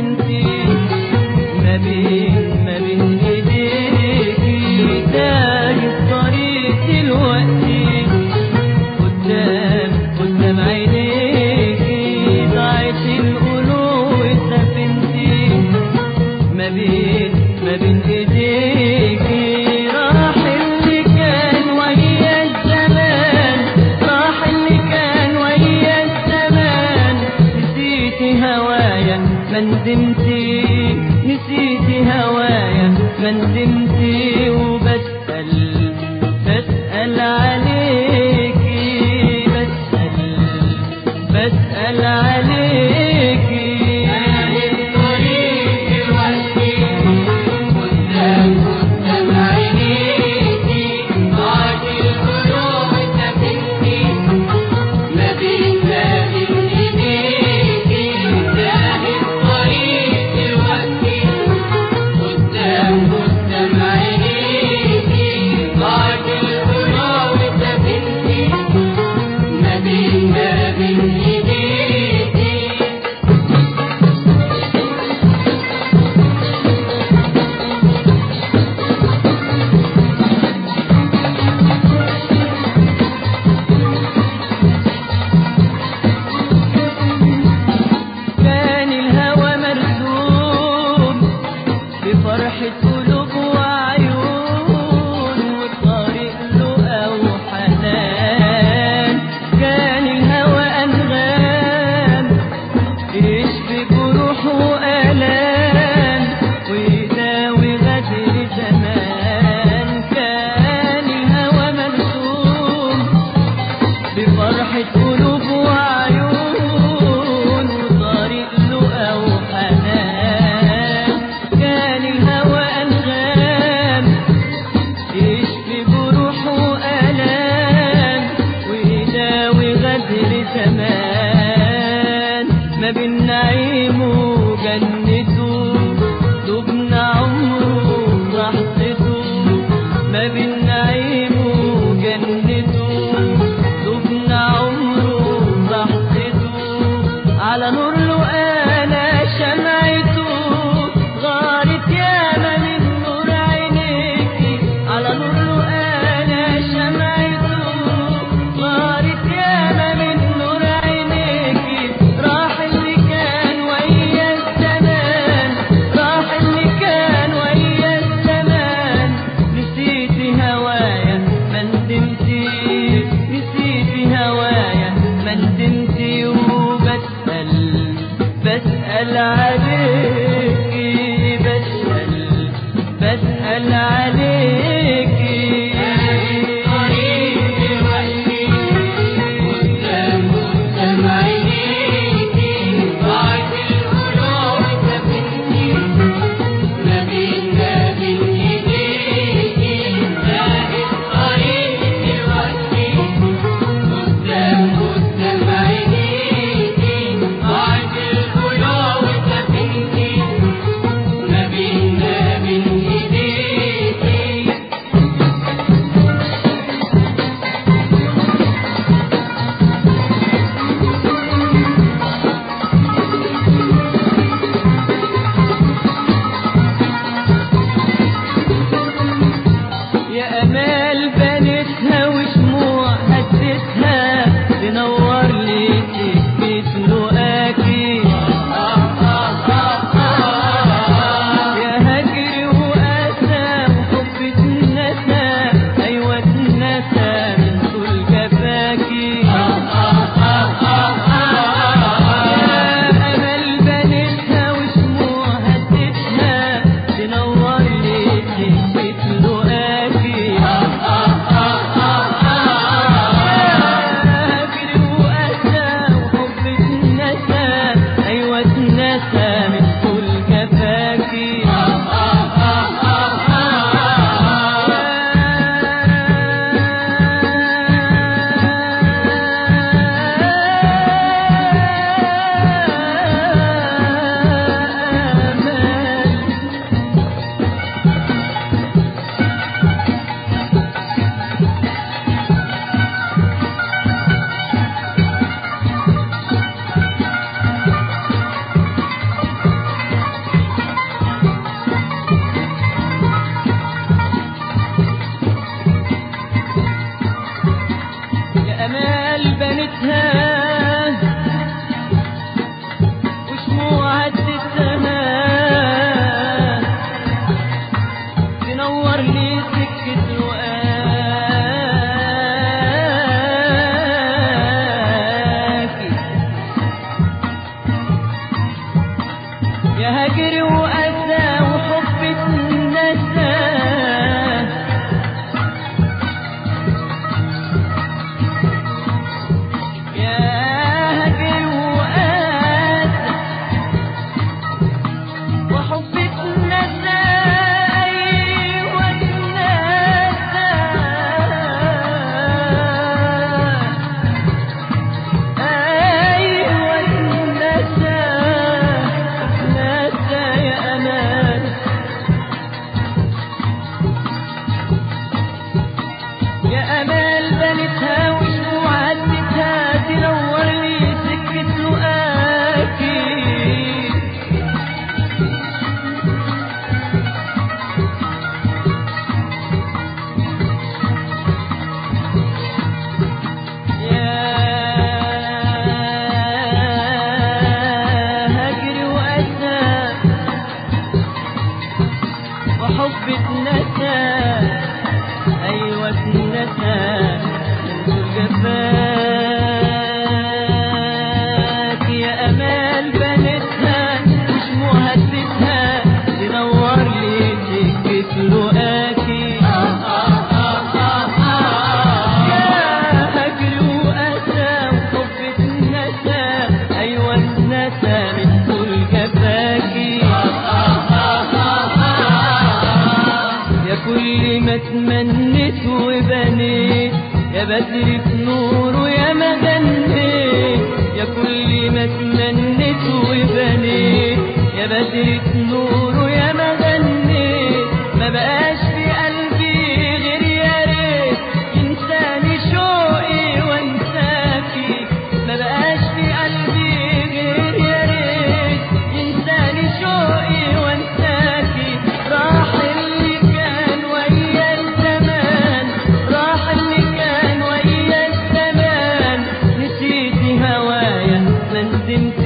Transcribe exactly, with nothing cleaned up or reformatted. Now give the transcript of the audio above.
بنتي ما بين ما بين ايديكي تاج الطريق دلوقتي قدام قدام عينيكي ضاعت القلوب سفينتي ما بين ما بين ايديكي راح اللي كان ويا الزمان راح اللي كان ويا الزمان نسيتي هوايا ما ندمتي نسيتي هوايا ما ندمتي وبسأل بسأل عليكي بسأل بسأل عليكي فرحة قلوب وعيون والطريق له أو حنان كان الهوى أنغام يشفي جروح وآلام ويداوي غدر زمان كان الهوى مرسوم بفرحة قلوب وعيون والطريق له أو حنان كان الهوى أنغام يشفي جروح وآلام ويداوي غدر زمان ما بين نعيم وجنته دبنا عمره براحته ما بين نعيم وجنته دبنا عمره براحته على نور له أنا شمعته غارت ياما من نور عينيكي على نور له أنا شمعته غارت ياما من نور عينيكي راح اللي كان ويا الزمان راح اللي كان ويا الزمان نسيتي هوايا ما ندمتي نسيتي هوايا ما ندمتي وبسأل بسأل عليكي بسأل بسأل عليكي قدام قدام عينيكي ضاعت القلوب هجر وأسى وحب اتنسى يا هجر وأسى وحب اتنسى أيوة اتنسى أيوة اتنسى نسى يا أمان يا أمال بنتها وشموع عدتها تنور لي سكة لقاكي يا هجر وأسى وحب اتنسى أيوة اتنسى من جفاك يا أمال بنتها وشموع هدتها تنور لي سكة لقاكي يا هجر وأسى وحب اتنسى أيوة اتنسى من طول جفاكي يا كل ما تمنيت وبنيت يا بدر في نوره يا ما غنيت يا كل ما تمنيت وبنيت يا بدر في نوره يا ما غنيت ما بقاش في قلبي غير يا ريت ينساني شوقي وانساكي ما بقاش في قلبي غير يا ريت ينساني شوقي وانساكي راح اللي كان ويا الزمان راح اللي كان ويا الزمان نسيتي هوايا ما ندمت